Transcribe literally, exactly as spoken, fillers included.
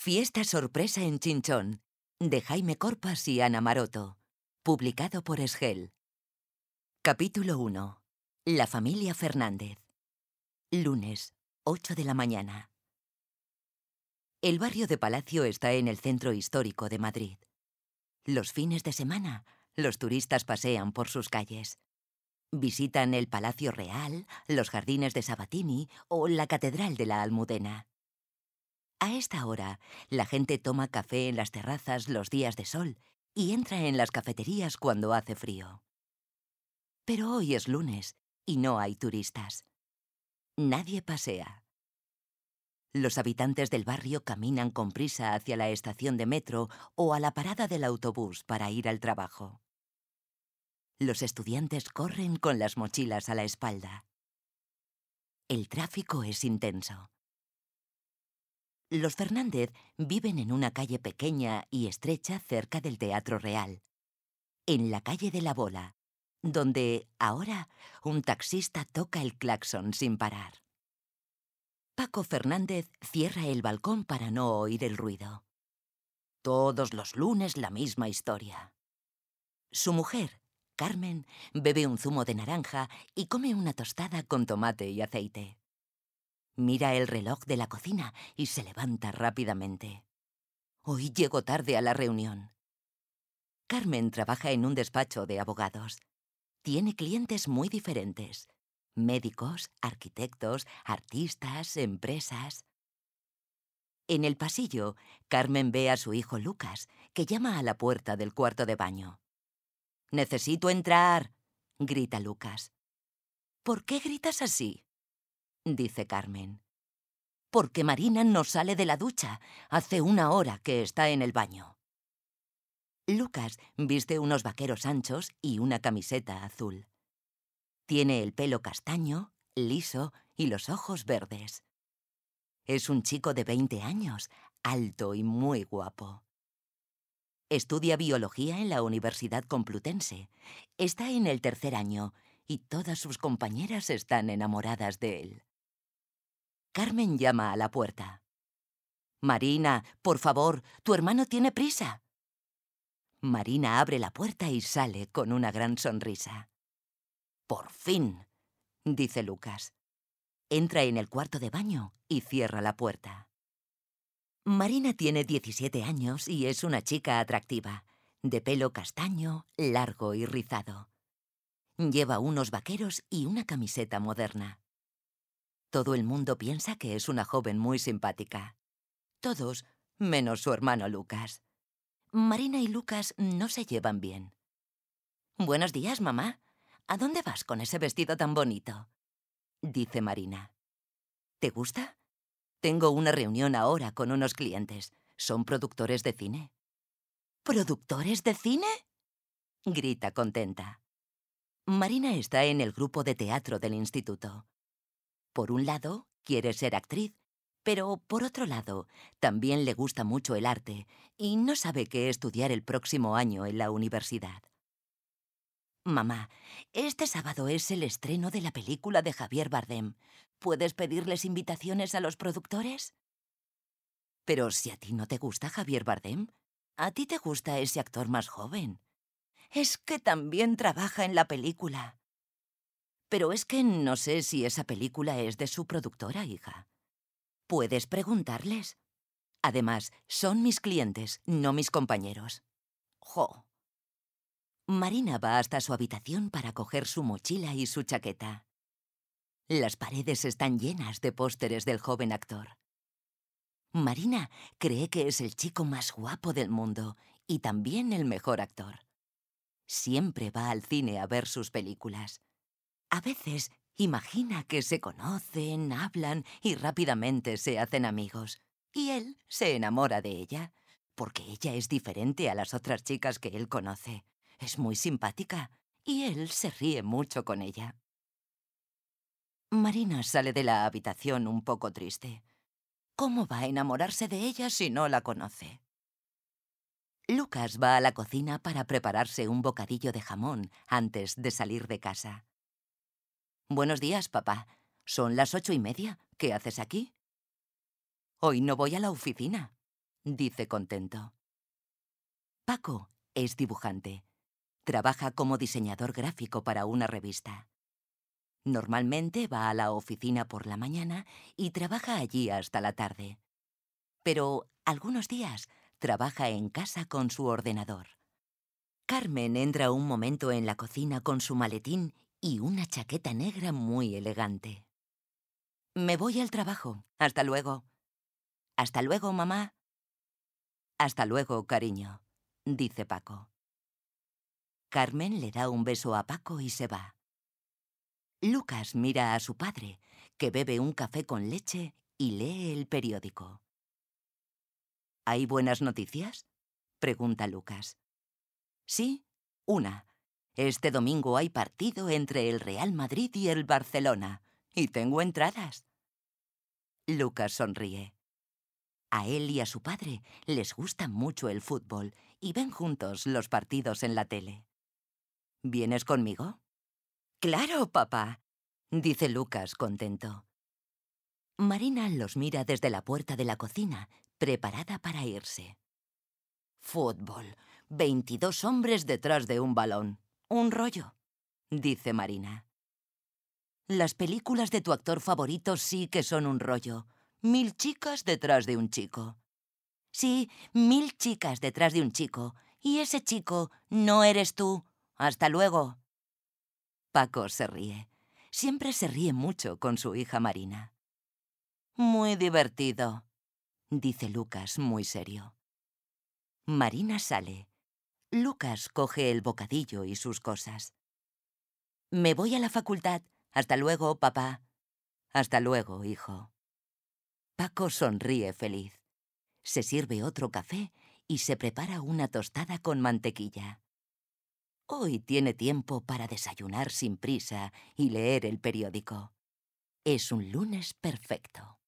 Fiesta sorpresa en Chinchón, de Jaime Corpas y Ana Maroto. Publicado por Esgel. Capítulo uno. La familia Fernández. Lunes, ocho de la mañana. El barrio de Palacio está en el centro histórico de Madrid. Los fines de semana, los turistas pasean por sus calles. Visitan el Palacio Real, los jardines de Sabatini o la Catedral de la Almudena. A esta hora, la gente toma café en las terrazas los días de sol y entra en las cafeterías cuando hace frío. Pero hoy es lunes y no hay turistas. Nadie pasea. Los habitantes del barrio caminan con prisa hacia la estación de metro o a la parada del autobús para ir al trabajo. Los estudiantes corren con las mochilas a la espalda. El tráfico es intenso. Los Fernández viven en una calle pequeña y estrecha cerca del Teatro Real, en la calle de la Bola, donde, ahora, un taxista toca el claxon sin parar. Paco Fernández cierra el balcón para no oír el ruido. Todos los lunes la misma historia. Su mujer, Carmen, bebe un zumo de naranja y come una tostada con tomate y aceite. Mira el reloj de la cocina y se levanta rápidamente. Hoy llego tarde a la reunión. Carmen trabaja en un despacho de abogados. Tiene clientes muy diferentes. Médicos, arquitectos, artistas, empresas. En el pasillo, Carmen ve a su hijo Lucas, que llama a la puerta del cuarto de baño. «¡Necesito entrar!», grita Lucas. «¿Por qué gritas así?», dice Carmen. «Porque Marina no sale de la ducha. Hace una hora que está en el baño». Lucas viste unos vaqueros anchos y una camiseta azul. Tiene el pelo castaño, liso y los ojos verdes. Es un chico de veinte años, alto y muy guapo. Estudia biología en la Universidad Complutense. Está en el tercer año y todas sus compañeras están enamoradas de él. Carmen llama a la puerta. «Marina, por favor, tu hermano tiene prisa». Marina abre la puerta y sale con una gran sonrisa. «Por fin», dice Lucas. Entra en el cuarto de baño y cierra la puerta. Marina tiene diecisiete años y es una chica atractiva, de pelo castaño, largo y rizado. Lleva unos vaqueros y una camiseta moderna. Todo el mundo piensa que es una joven muy simpática. Todos, menos su hermano Lucas. Marina y Lucas no se llevan bien. «Buenos días, mamá. ¿A dónde vas con ese vestido tan bonito?», dice Marina. «¿Te gusta? Tengo una reunión ahora con unos clientes. Son productores de cine». «¿Productores de cine?», grita contenta. Marina está en el grupo de teatro del instituto. Por un lado, quiere ser actriz, pero por otro lado, también le gusta mucho el arte y no sabe qué estudiar el próximo año en la universidad. «Mamá, este sábado es el estreno de la película de Javier Bardem. ¿Puedes pedirles invitaciones a los productores?». «Pero si a ti no te gusta Javier Bardem, a ti te gusta ese actor más joven». «Es que también trabaja en la película». «Pero es que no sé si esa película es de su productora, hija. Puedes preguntarles. Además, son mis clientes, no mis compañeros». «Jo». Marina va hasta su habitación para coger su mochila y su chaqueta. Las paredes están llenas de pósteres del joven actor. Marina cree que es el chico más guapo del mundo y también el mejor actor. Siempre va al cine a ver sus películas. A veces imagina que se conocen, hablan y rápidamente se hacen amigos. Y él se enamora de ella, porque ella es diferente a las otras chicas que él conoce. Es muy simpática y él se ríe mucho con ella. Marina sale de la habitación un poco triste. ¿Cómo va a enamorarse de ella si no la conoce? Lucas va a la cocina para prepararse un bocadillo de jamón antes de salir de casa. «Buenos días, papá. Son las ocho y media. ¿Qué haces aquí?». «Hoy no voy a la oficina». dice contento. Paco es dibujante. Trabaja como diseñador gráfico para una revista. Normalmente va a la oficina por la mañana y trabaja allí hasta la tarde. Pero algunos días trabaja en casa con su ordenador. Carmen entra un momento en la cocina con su maletín y una chaqueta negra muy elegante. Me voy al trabajo. Hasta luego. Hasta luego, mamá. Hasta luego, cariño, dice Paco. Carmen le da un beso a Paco y se va. Lucas mira a su padre, que bebe un café con leche y lee el periódico. ¿Hay buenas noticias?, pregunta Lucas. Sí, una. Este domingo hay partido entre el Real Madrid y el Barcelona, y tengo entradas. Lucas sonríe. A él y a su padre les gusta mucho el fútbol y ven juntos los partidos en la tele. ¿Vienes conmigo? ¡Claro, papá!, dice Lucas contento. Marina los mira desde la puerta de la cocina, preparada para irse. Fútbol. Veintidós hombres detrás de un balón. Un rollo, dice Marina. Las películas de tu actor favorito sí que son un rollo. Mil chicas detrás de un chico. Sí, mil chicas detrás de un chico. Y ese chico no eres tú. Hasta luego. Paco se ríe. Siempre se ríe mucho con su hija Marina. Muy divertido, dice Lucas muy serio. Marina sale. Lucas coge el bocadillo y sus cosas. Me voy a la facultad. Hasta luego, papá. Hasta luego, hijo. Paco sonríe feliz. Se sirve otro café y se prepara una tostada con mantequilla. Hoy tiene tiempo para desayunar sin prisa y leer el periódico. Es un lunes perfecto.